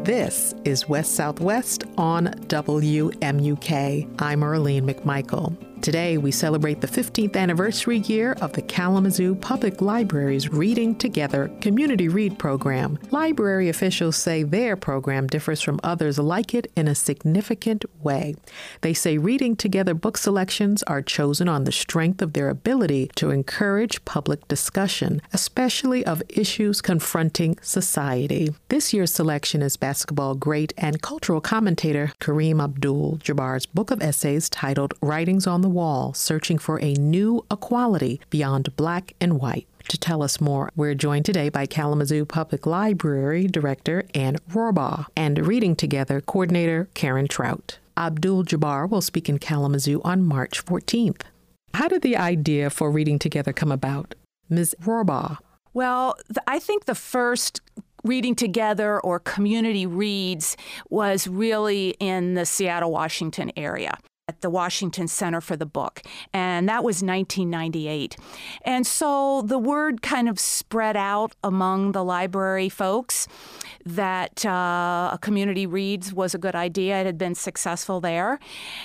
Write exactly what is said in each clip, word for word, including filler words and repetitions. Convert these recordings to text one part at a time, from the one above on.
This is West Southwest on W M U K. I'm Earlene McMichael. Today, we celebrate the fifteenth anniversary year of the Kalamazoo Public Library's Reading Together Community Read program. Library officials say their program differs from others like it in a significant way. They say Reading Together book selections are chosen on the strength of their ability to encourage public discussion, especially of issues confronting society. This year's selection is basketball great and cultural commentator Kareem Abdul-Jabbar's book of essays titled Writings on the Wall, Searching for a New Equality Beyond Black and White. To tell us more, we're joined today by Kalamazoo Public Library Director Ann Rohrbaugh and Reading Together Coordinator Karen Trout. Abdul-Jabbar will speak in Kalamazoo on March fourteenth. How did the idea for Reading Together come about? Miz Rohrbaugh. Well, th- I think the first Reading Together or community reads was really in the Seattle, Washington area at the Washington Center for the Book, and that was nineteen ninety-eight. And so the word kind of spread out among the library folks that uh, a community reads was a good idea. It had been successful there.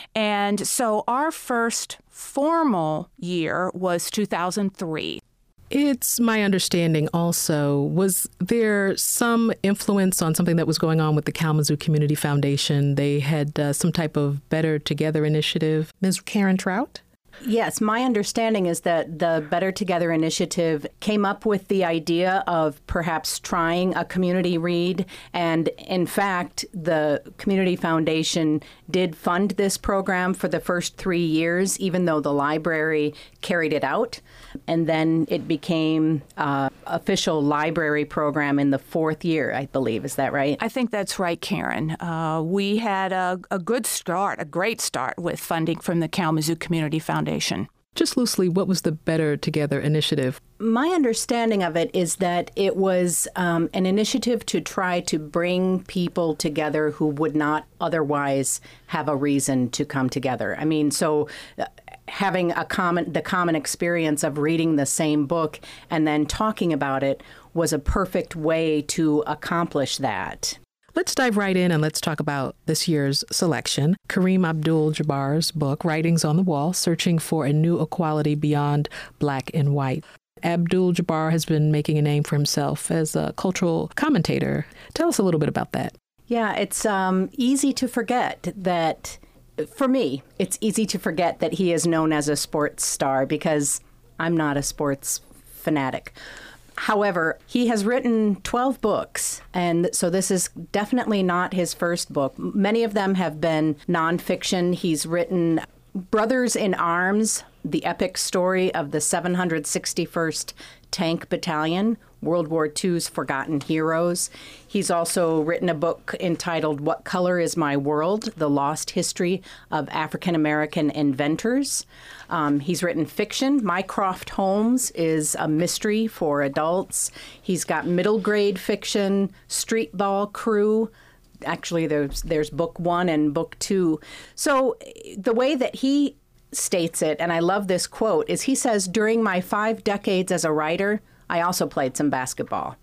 And so our first formal year was two thousand three. It's my understanding also, was there some influence on something that was going on with the Kalamazoo Community Foundation? They had uh, some type of Better Together initiative. Miz Karen Trout? Yes, my understanding is that the Better Together initiative came up with the idea of perhaps trying a community read. And in fact, the Community Foundation did fund this program for the first three years, even though the library carried it out. And then it became an official library program in the fourth year, I believe. Is that right? I think that's right, Karen. Uh, we had a, a good start, a great start with funding from the Kalamazoo Community Foundation. Just loosely, what was the Better Together initiative? My understanding of it is that it was um, an initiative to try to bring people together who would not otherwise have a reason to come together. I mean, so uh, having a common, the common experience of reading the same book and then talking about it was a perfect way to accomplish that. Let's dive right in and let's talk about this year's selection. Kareem Abdul-Jabbar's book, Writings on the Wall, Searching for a New Equality Beyond Black and White. Abdul-Jabbar has been making a name for himself as a cultural commentator. Tell us a little bit about that. Yeah, it's um, easy to forget that, for me, it's easy to forget that he is known as a sports star because I'm not a sports fanatic. However, he has written twelve books, and so this is definitely not his first book. Many of them have been nonfiction. He's written Brothers in Arms, the epic story of the seven hundred sixty-first Tank Battalion, World War Two's Forgotten Heroes. He's also written a book entitled What Color is My World? The Lost History of African American Inventors. Um, he's written fiction. Mycroft Holmes is a mystery for adults. He's got middle grade fiction, Street Ball Crew. Actually, there's there's book one and book two. So the way that he states it, and I love this quote, is he says, during my five decades as a writer, I also played some basketball.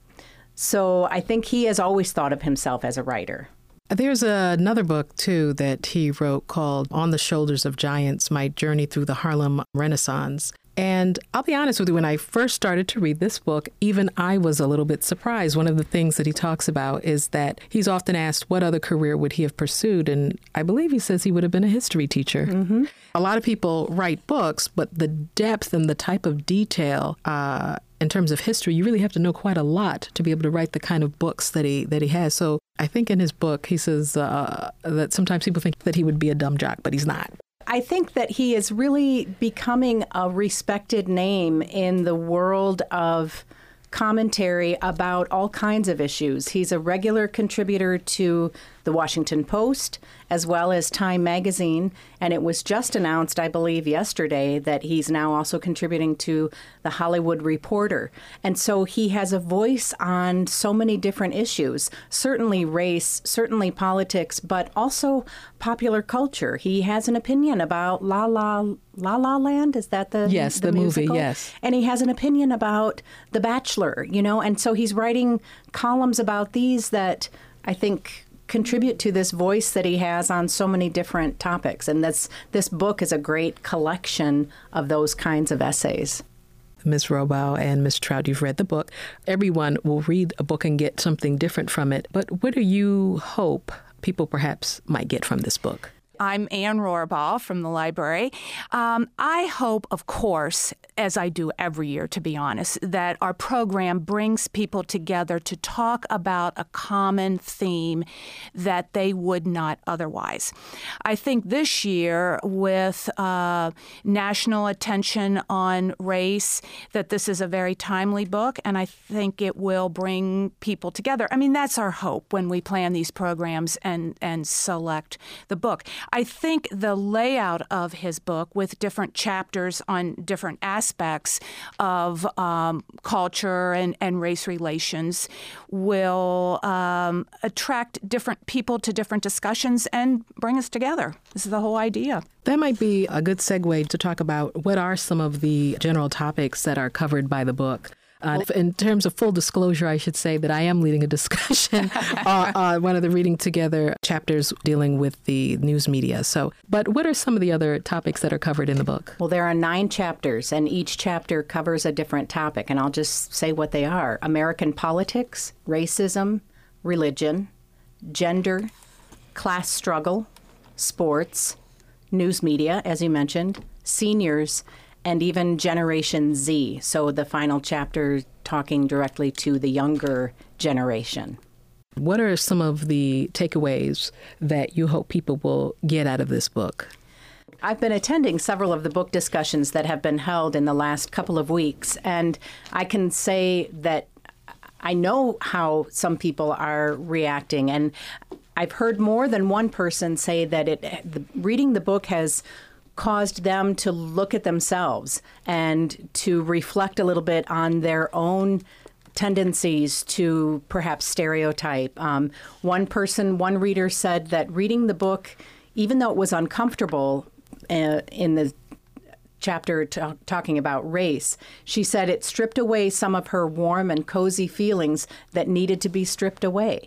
So I think he has always thought of himself as a writer. There's another book, too, that he wrote called On the Shoulders of Giants, My Journey Through the Harlem Renaissance. And I'll be honest with you, when I first started to read this book, even I was a little bit surprised. One of the things that he talks about is that he's often asked what other career would he have pursued. And I believe he says he would have been a history teacher. Mm-hmm. A lot of people write books, but the depth and the type of detail uh, in terms of history, you really have to know quite a lot to be able to write the kind of books that he that he has. So I think in his book, he says uh, that sometimes people think that he would be a dumb jock, but he's not. I think that he is really becoming a respected name in the world of commentary about all kinds of issues. He's a regular contributor to the Washington Post as well as Time Magazine, and it was just announced, I believe, yesterday that he's now also contributing to The Hollywood Reporter. And so he has a voice on so many different issues, certainly race, certainly politics, but also popular culture. He has an opinion about La La La La Land. Is that the yes, the, the movie? Yes, and he has an opinion about The Bachelor. You know, and so he's writing columns about these that I think, contribute to this voice that he has on so many different topics. And this, this book is a great collection of those kinds of essays. Miz Rohrbaugh and Miz Trout, you've read the book. Everyone will read a book and get something different from it. But what do you hope people perhaps might get from this book? I'm Ann Rohrbaugh from the library. Um, I hope, of course, as I do every year, to be honest, that our program brings people together to talk about a common theme that they would not otherwise. I think this year, with uh, national attention on race, that this is a very timely book, and I think it will bring people together. I mean, that's our hope when we plan these programs and, and select the book. I think the layout of his book, with different chapters on different aspects of um, culture and, and race relations, will um, attract different people to different discussions and bring us together. This is the whole idea. That might be a good segue to talk about what are some of the general topics that are covered by the book. Uh, in terms of full disclosure, I should say that I am leading a discussion on, on one of the Reading Together chapters dealing with the news media. So, but what are some of the other topics that are covered in the book? Well, there are nine chapters, and each chapter covers a different topic, and I'll just say what they are. American politics, racism, religion, gender, class struggle, sports, news media, as you mentioned, seniors, and even Generation Z. So the final chapter talking directly to the younger generation. What are some of the takeaways that you hope people will get out of this book? I've been attending several of the book discussions that have been held in the last couple of weeks, and I can say that I know how some people are reacting, and I've heard more than one person say that it, the, reading the book has caused them to look at themselves and to reflect a little bit on their own tendencies to perhaps stereotype. Um, one person, one reader said that reading the book, even though it was uncomfortable uh, in the chapter t- talking about race, she said it stripped away some of her warm and cozy feelings that needed to be stripped away.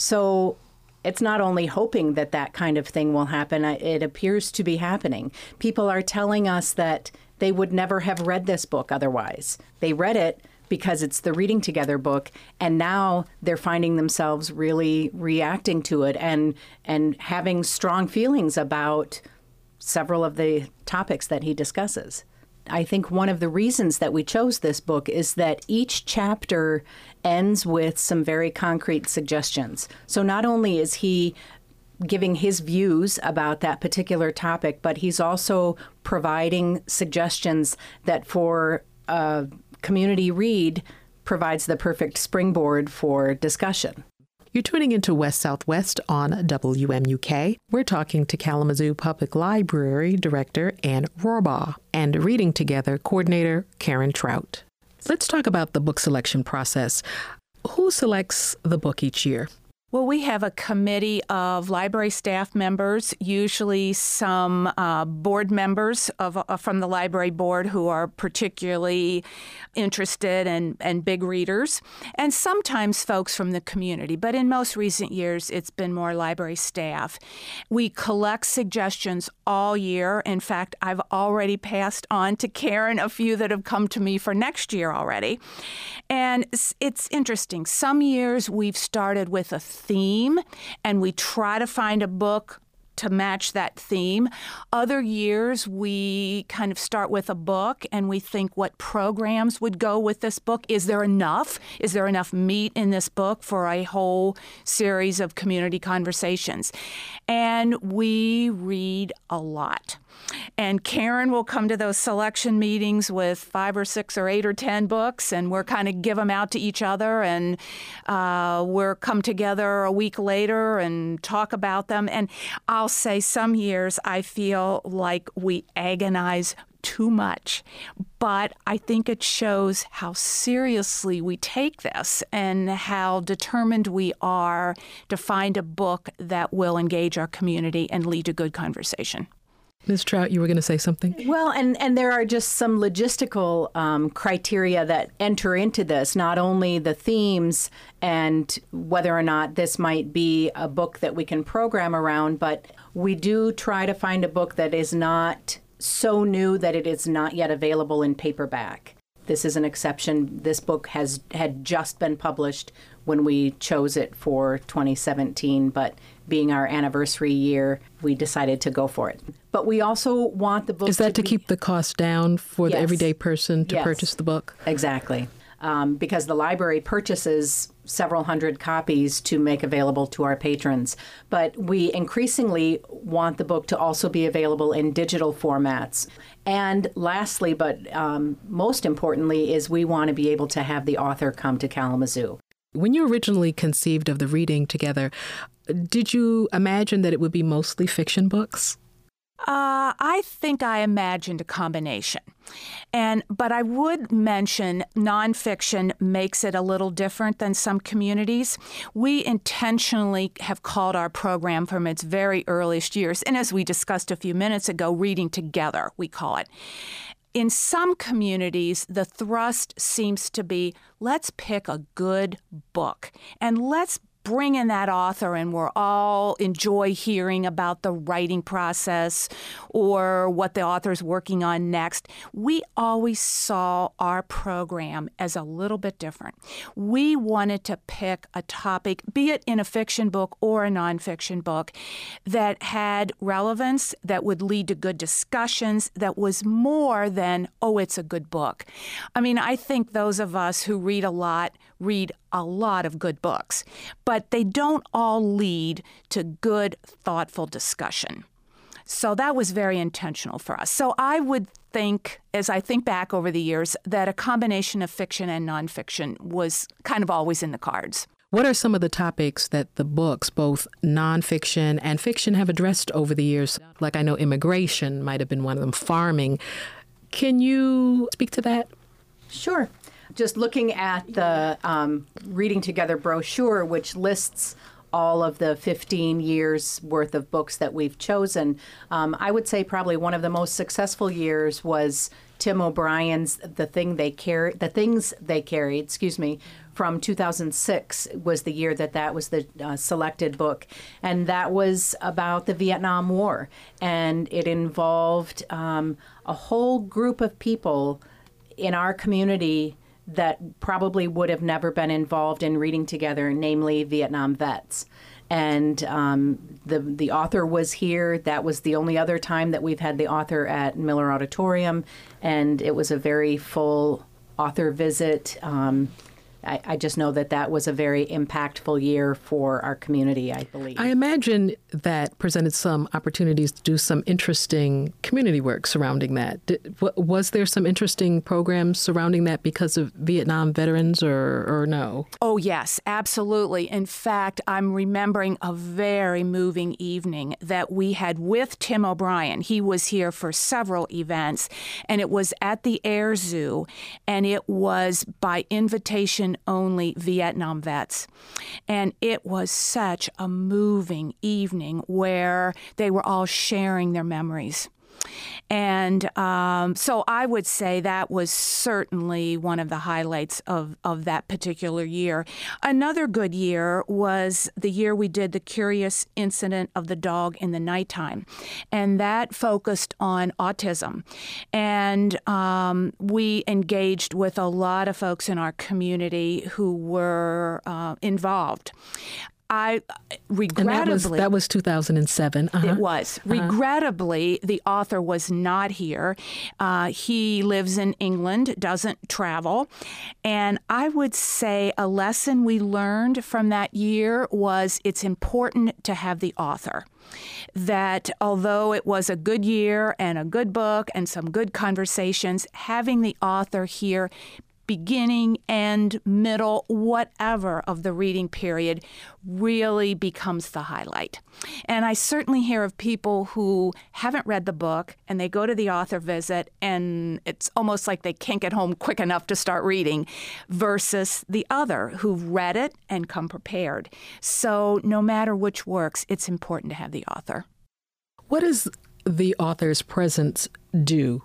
So it's not only hoping that that kind of thing will happen, it appears to be happening. People are telling us that they would never have read this book otherwise. They read it because it's the Reading Together book, and now they're finding themselves really reacting to it and and having strong feelings about several of the topics that he discusses. I think one of the reasons that we chose this book is that each chapter ends with some very concrete suggestions. So not only is he giving his views about that particular topic, but he's also providing suggestions that for a community read provides the perfect springboard for discussion. You're tuning into West Southwest on W M U K. We're talking to Kalamazoo Public Library Director Ann Rohrbaugh and Reading Together Coordinator Karen Trout. Let's talk about the book selection process. Who selects the book each year? Well, we have a committee of library staff members, usually some uh, board members of, uh, from the library board who are particularly interested and, and big readers, and sometimes folks from the community. But in most recent years, it's been more library staff. We collect suggestions all year. In fact, I've already passed on to Karen a few that have come to me for next year already. And it's interesting. Some years we've started with a theme, and we try to find a book to match that theme. Other years, we kind of start with a book, and we think what programs would go with this book. Is there enough? Is there enough meat in this book for a whole series of community conversations? And we read a lot. And Karen will come to those selection meetings with five or six or eight or ten books, and we're kind of give them out to each other, and uh, we're come together a week later and talk about them. And I'll say some years I feel like we agonize too much, but I think it shows how seriously we take this and how determined we are to find a book that will engage our community and lead to good conversation. Miz Trout, you were going to say something? Well, and, and there are just some logistical um, criteria that enter into this, not only the themes and whether or not this might be a book that we can program around, but we do try to find a book that is not so new that it is not yet available in paperback. This is an exception. This book has had just been published when we chose it for twenty seventeen, but being our anniversary year, we decided to go for it. But we also want the book Is that to, to be, keep the cost down for Yes. the everyday person to Yes. purchase the book? Exactly. Um, because the library purchases several hundred copies to make available to our patrons. But we increasingly want the book to also be available in digital formats. And lastly, but um, most importantly, is we want to be able to have the author come to Kalamazoo. When you originally conceived of the Reading Together, did you imagine that it would be mostly fiction books? Uh, I think I imagined a combination. And but I would mention nonfiction makes it a little different than some communities. We intentionally have called our program from its very earliest years, and as we discussed a few minutes ago, Reading Together, we call it. In some communities, the thrust seems to be, let's pick a good book and let's bring in that author and we're all enjoy hearing about the writing process or what the author's working on next. We always saw our program as a little bit different. We wanted to pick a topic, be it in a fiction book or a nonfiction book, that had relevance, that would lead to good discussions, that was more than, oh, it's a good book. I mean, I think those of us who read a lot read a lot of good books, but they don't all lead to good, thoughtful discussion. So that was very intentional for us. So I would think, as I think back over the years, that a combination of fiction and nonfiction was kind of always in the cards. What are some of the topics that the books, both nonfiction and fiction, have addressed over the years? Like I know immigration might have been one of them, farming. Can you speak to that? Sure. Just looking at the um, Reading Together brochure, which lists all of the fifteen years worth of books that we've chosen, um, I would say probably one of the most successful years was Tim O'Brien's The Thing They Carried, The Things They Carried, excuse me, from two thousand six was the year that that was the uh, selected book. And that was about the Vietnam War. And it involved um, a whole group of people in our community that probably would have never been involved in Reading Together, namely Vietnam vets. And um, the the author was here. That was the only other time that we've had the author at Miller Auditorium, and it was a very full author visit. Um, I, I just know that that was a very impactful year for our community, I believe. I imagine that presented some opportunities to do some interesting community work surrounding that. Did, was there some interesting programs surrounding that because of Vietnam veterans or, or no? Oh, yes, absolutely. In fact, I'm remembering a very moving evening that we had with Tim O'Brien. He was here for several events, and it was at the Air Zoo, and it was by invitation only Vietnam vets. And it was such a moving evening where they were all sharing their memories. And um, so I would say that was certainly one of the highlights of, of that particular year. Another good year was the year we did the Curious Incident of the Dog in the Nighttime. And that focused on autism. And um, we engaged with a lot of folks in our community who were uh, involved. I regrettably... And that was, that was two thousand seven. Uh-huh. It was. Uh-huh. Regrettably, the author was not here. Uh, he lives in England, doesn't travel. And I would say a lesson we learned from that year was it's important to have the author. That although it was a good year and a good book and some good conversations, having the author here beginning, end, middle, whatever of the reading period really becomes the highlight. And I certainly hear of people who haven't read the book and they go to the author visit and it's almost like they can't get home quick enough to start reading versus the other who've read it and come prepared. So no matter which works, it's important to have the author. What is the author's presence do?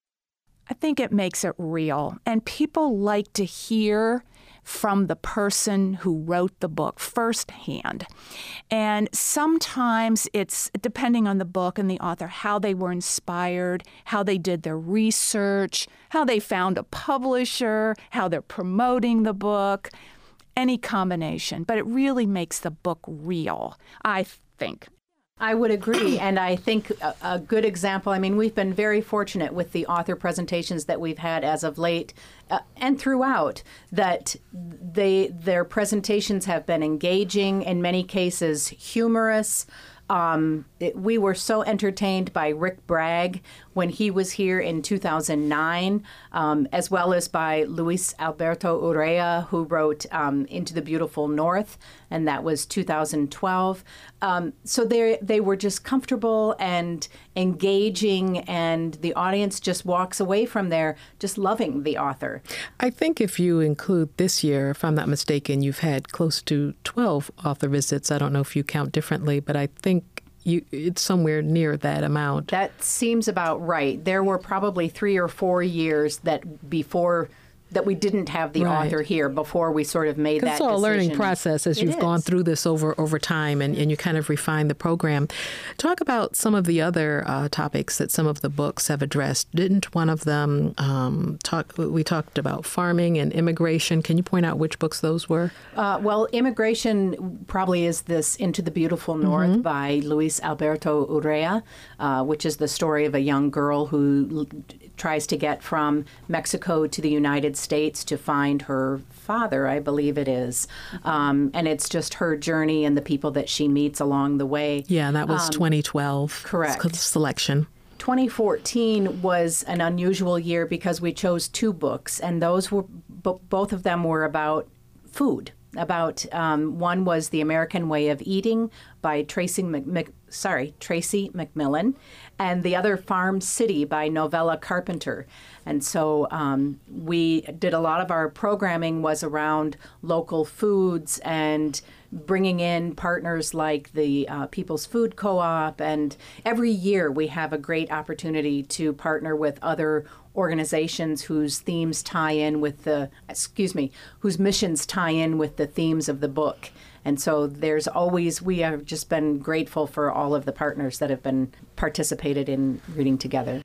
I think it makes it real. And people like to hear from the person who wrote the book firsthand. And sometimes it's, depending on the book and the author, how they were inspired, how they did their research, how they found a publisher, how they're promoting the book, any combination. But it really makes the book real, I think. I would agree. And I think a, a good example, I mean, we've been very fortunate with the author presentations that we've had as of late uh, and throughout, that they their presentations have been engaging, in many cases humorous. Um, it, we were so entertained by Rick Bragg when he was here in two thousand nine, um, as well as by Luis Alberto Urrea, who wrote um, Into the Beautiful North, and that was two thousand twelve. Um, so they they were just comfortable and engaging, and the audience just walks away from there just loving the author. I think if you include this year, if I'm not mistaken, you've had close to twelve author visits. I don't know if you count differently, but I think You, it's somewhere near that amount. That seems about right. There were probably three or four years that before that we didn't have the right. author here before we sort of made that decision. It's all a learning decision. process as it you've is. gone through this over, over time and, and you kind of refine the program. Talk about some of the other uh, topics that some of the books have addressed. Didn't one of them um, talk, we talked about farming and immigration. Can you point out which books those were? Uh, well, immigration probably is this Into the Beautiful North mm-hmm. by Luis Alberto Urrea, uh, which is the story of a young girl who l- tries to get from Mexico to the United States to find her father, I believe it is. Um, and it's just her journey and the people that she meets along the way. Yeah, that was um, twenty twelve. Correct. Selection. twenty fourteen was an unusual year because we chose two books, and those were b- both of them were about food. About um, one was The American Way of Eating by Tracy Mc, Mc, sorry Tracy McMillan, and the other Farm City by Novella Carpenter. And so um, we did a lot of our programming was around local foods and bringing in partners like the uh, People's Food Co-op. And every year we have a great opportunity to partner with other organizations whose themes tie in with the, excuse me, whose missions tie in with the themes of the book. And so there's always, we have just been grateful for all of the partners that have been participated in Reading Together.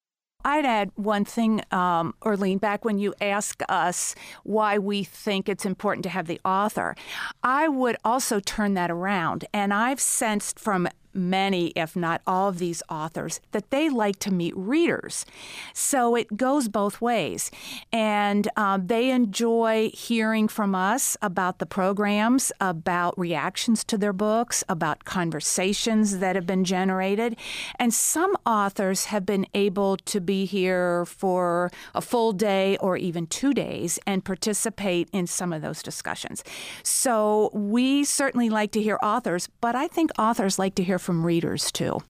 I'd add one thing, um, Arlene, back when you ask us why we think it's important to have the author, I would also turn that around. And I've sensed from many, if not all of these authors, that they like to meet readers. So it goes both ways. And um, they enjoy hearing from us about the programs, about reactions to their books, about conversations that have been generated. And some authors have been able to be here for a full day or even two days and participate in some of those discussions. So we certainly like to hear authors, but I think authors like to hear from readers too.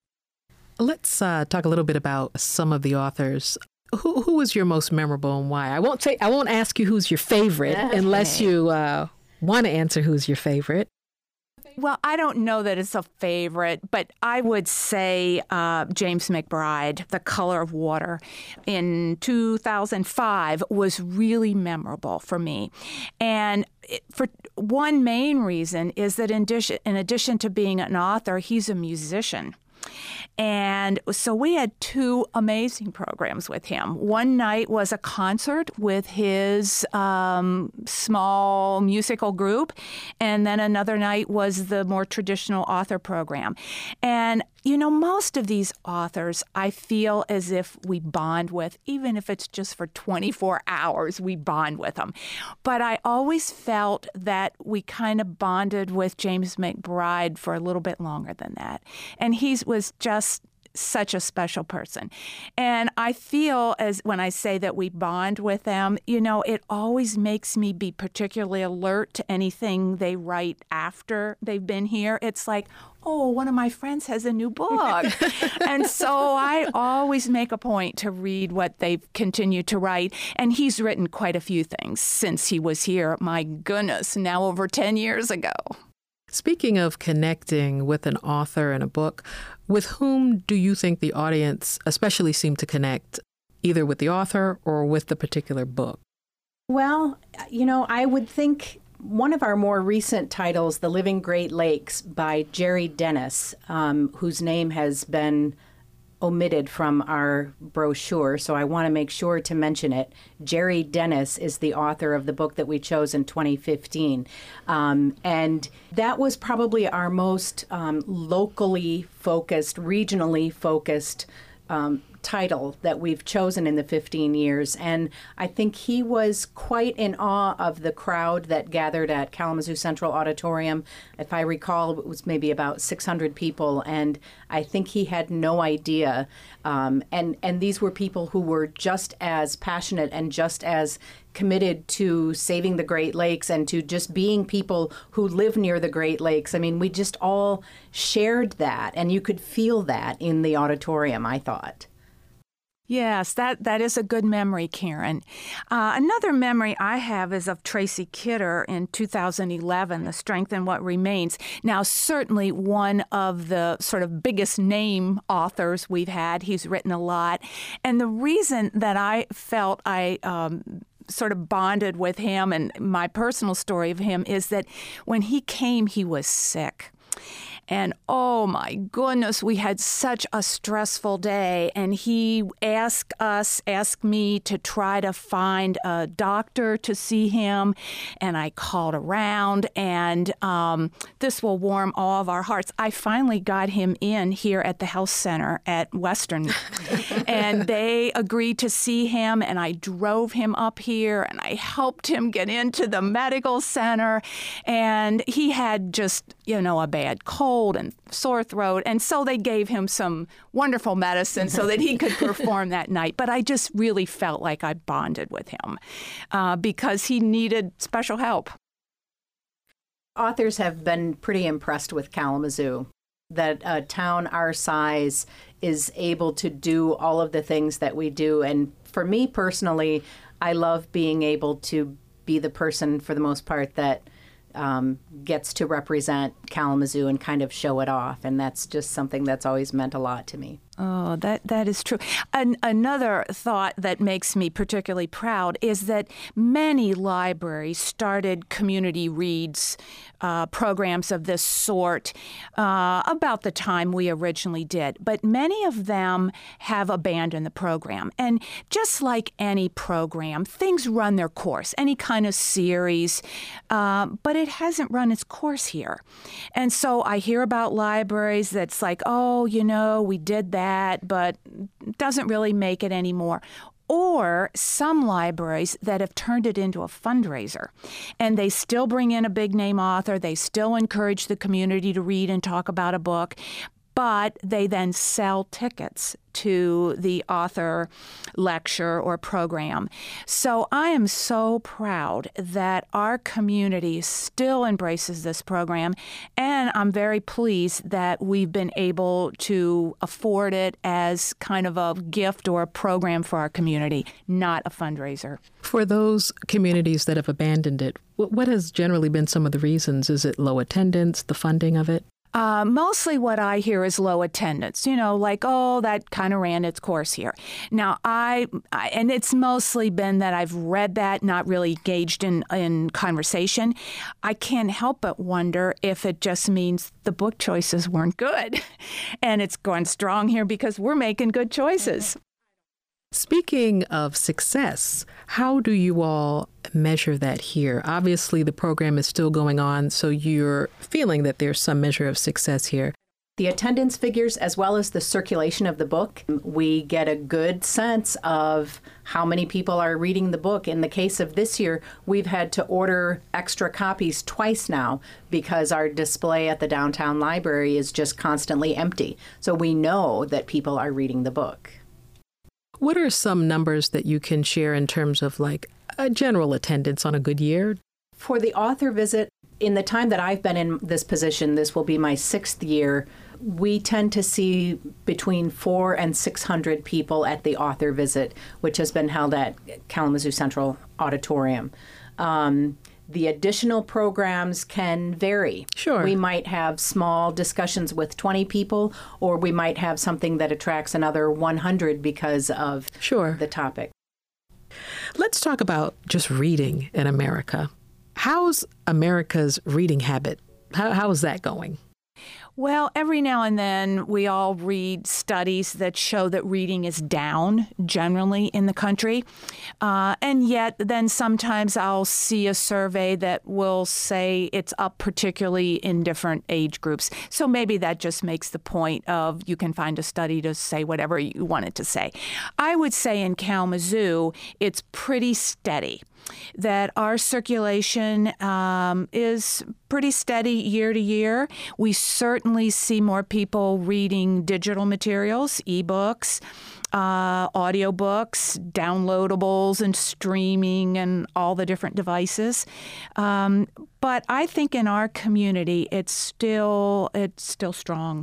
Let's uh, talk a little bit about some of the authors. Who who was your most memorable and why? I won't say I won't ask you who's your favorite okay. unless you uh, want to answer who's your favorite. Well, I don't know that it's a favorite, but I would say uh, James McBride, The Color of Water, in two thousand five was really memorable for me. And it, for one main reason is that in addition, in addition to being an author, he's a musician. And so we had two amazing programs with him. One night was a concert with his um, small musical group, and then another night was the more traditional author program. And, you know, most of these authors, I feel as if we bond with, even if it's just for twenty-four hours, we bond with them. But I always felt that we kind of bonded with James McBride for a little bit longer than that. And he was just such a special person. And I feel as when I say that we bond with them, you know, it always makes me be particularly alert to anything they write after they've been here. It's like, oh, one of my friends has a new book. And so I always make a point to read what they've continued to write. And he's written quite a few things since he was here. My goodness, now over ten years ago. Speaking of connecting with an author and a book, with whom do you think the audience especially seem to connect, either with the author or with the particular book? Well, you know, I would think one of our more recent titles, The Living Great Lakes by Jerry Dennis, um, whose name has been omitted from our brochure, so I want to make sure to mention it. Jerry Dennis is the author of the book that we chose in twenty fifteen. Um, and that was probably our most um, locally focused, regionally focused um, title that we've chosen in the fifteen years. And I think he was quite in awe of the crowd that gathered at Kalamazoo Central Auditorium. If I recall, it was maybe about six hundred people. And I think he had no idea. Um, and, and these were people who were just as passionate and just as committed to saving the Great Lakes and to just being people who live near the Great Lakes. I mean, we just all shared that. And you could feel that in the auditorium, I thought. Yes, that, that is a good memory, Karen. Uh, another memory I have is of Tracy Kidder in two thousand eleven, The Strength in What Remains. Now, certainly one of the sort of biggest name authors we've had. He's written a lot. And the reason that I felt I um, sort of bonded with him and my personal story of him is that when he came, he was sick. And oh my goodness, we had such a stressful day. And he asked us, asked me to try to find a doctor to see him. And I called around, and um, this will warm all of our hearts. I finally got him in here at the health center at Western. And they agreed to see him, and I drove him up here, and I helped him get into the medical center. And he had just, you know, a bad cold and sore throat. And so they gave him some wonderful medicine so that he could perform that night. But I just really felt like I bonded with him uh, because he needed special help. Authors have been pretty impressed with Kalamazoo, that a town our size is able to do all of the things that we do. And for me personally, I love being able to be the person, for the most part, that Um, gets to represent Kalamazoo and kind of show it off. And that's just something that's always meant a lot to me. Oh, that, that is true. An, another thought that makes me particularly proud is that many libraries started community reads uh, programs of this sort uh, about the time we originally did. But many of them have abandoned the program. And just like any program, things run their course, any kind of series, uh, but it hasn't run its course here. And so I hear about libraries that's like, oh, you know, we did that. but doesn't really make it anymore. Or some libraries that have turned it into a fundraiser. And they still bring in a big name author. They still encourage the community to read and talk about a book. But they then sell tickets to the author lecture or program. So I am so proud that our community still embraces this program, and I'm very pleased that we've been able to afford it as kind of a gift or a program for our community, not a fundraiser. For those communities that have abandoned it, what has generally been some of the reasons? Is it low attendance, the funding of it? Uh, mostly what I hear is low attendance, you know, like, oh, that kind of ran its course here. Now, I, I, and it's mostly been that I've read that, not really engaged in, in conversation. I can't help but wonder if it just means the book choices weren't good. And it's going strong here because we're making good choices. Speaking of success, how do you all measure that here? Obviously, the program is still going on, so you're feeling that there's some measure of success here. The attendance figures, as well as the circulation of the book, we get a good sense of how many people are reading the book. In the case of this year, we've had to order extra copies twice now because our display at the downtown library is just constantly empty. So we know that people are reading the book. What are some numbers that you can share in terms of like a general attendance on a good year? For the author visit, in the time that I've been in this position, this will be my sixth year, we tend to see between four and six hundred people at the author visit, which has been held at Kalamazoo Central Auditorium. Um, The additional programs can vary. Sure. We might have small discussions with twenty people, or we might have something that attracts another one hundred because of sure. the topic. Let's talk about just reading in America. How's America's reading habit? How, how is that going? Well, every now and then we all read studies that show that reading is down generally in the country. Uh, and yet then sometimes I'll see a survey that will say it's up particularly in different age groups. So maybe that just makes the point of you can find a study to say whatever you want it to say. I would say in Kalamazoo, it's pretty steady. That our circulation um, is pretty steady year to year. We certainly see more people reading digital materials, ebooks, uh, audiobooks, downloadables, and streaming, and all the different devices. Um, but I think in our community, it's still it's still strong.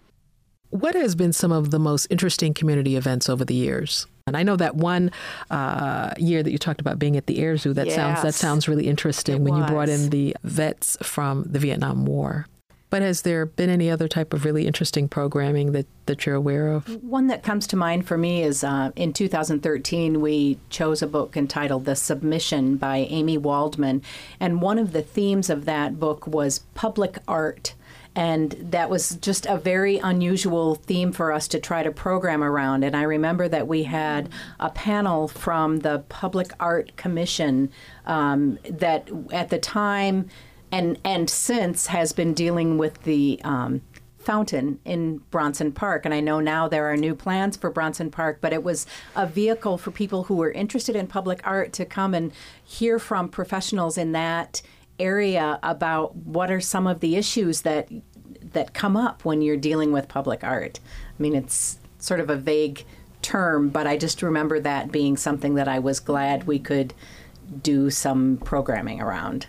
What has been some of the most interesting community events over the years? And I know that one uh, year that you talked about being at the Air Zoo, that yes. sounds that sounds really interesting It when was. you brought in the vets from the Vietnam War. But has there been any other type of really interesting programming that, that you're aware of? One that comes to mind for me is uh, in two thousand thirteen, we chose a book entitled The Submission by Amy Waldman. And one of the themes of that book was public art. And that was just a very unusual theme for us to try to program around. And I remember that we had a panel from the Public Art Commission um, that at the time and, and since has been dealing with the um, fountain in Bronson Park. And I know now there are new plans for Bronson Park, but it was a vehicle for people who were interested in public art to come and hear from professionals in that area about what are some of the issues that that come up when you're dealing with public art. I mean, it's sort of a vague term, but I just remember that being something that I was glad we could do some programming around.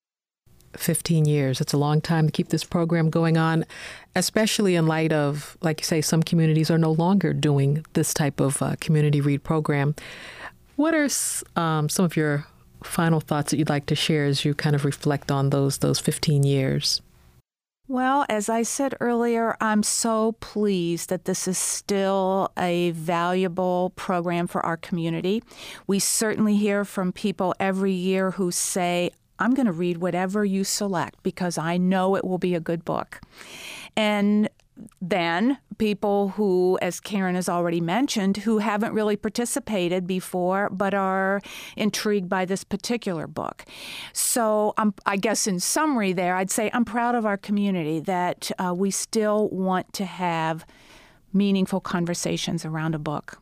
fifteen years. It's a long time to keep this program going on, especially in light of, like you say, some communities are no longer doing this type of uh, community read program. What are um, some of your final thoughts that you'd like to share as you kind of reflect on those those fifteen years? Well, as I said earlier, I'm so pleased that this is still a valuable program for our community. We certainly hear from people every year who say, I'm going to read whatever you select because I know it will be a good book. And then people who, as Karen has already mentioned, who haven't really participated before but are intrigued by this particular book. So um, I guess in summary there, I'd say I'm proud of our community that uh, we still want to have meaningful conversations around a book.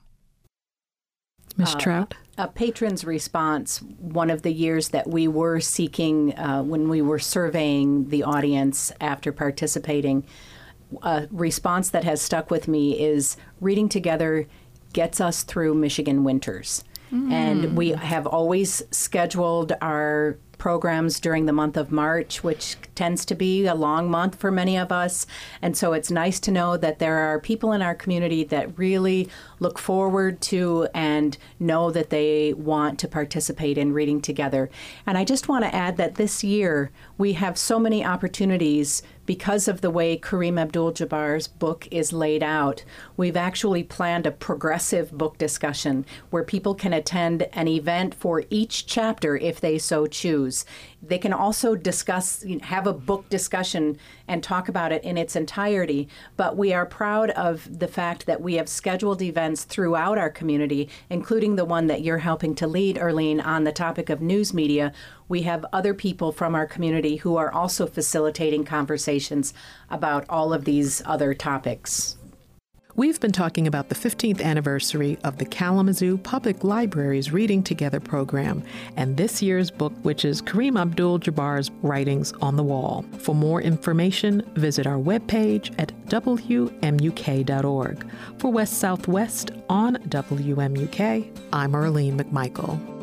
Miz Trout? Uh, a patron's response, one of the years that we were seeking uh, when we were surveying the audience after participating, a response that has stuck with me is reading together gets us through Michigan winters. Mm. And we have always scheduled our programs during the month of March, which tends to be a long month for many of us. And so it's nice to know that there are people in our community that really look forward to and know that they want to participate in reading together. And I just want to add that this year we have so many opportunities because of the way Kareem Abdul-Jabbar's book is laid out. We've actually planned a progressive book discussion where people can attend an event for each chapter if they so choose. They can also discuss, have a book discussion and talk about it in its entirety. But we are proud of the fact that we have scheduled events throughout our community, including the one that you're helping to lead, Erlene, on the topic of news media. We have other people from our community who are also facilitating conversations about all of these other topics. We've been talking about the fifteenth anniversary of the Kalamazoo Public Library's Reading Together program and this year's book, which is Kareem Abdul-Jabbar's Writings on the Wall. For more information, visit our webpage at W M U K dot org. For West Southwest on W M U K, I'm Arlene McMichael.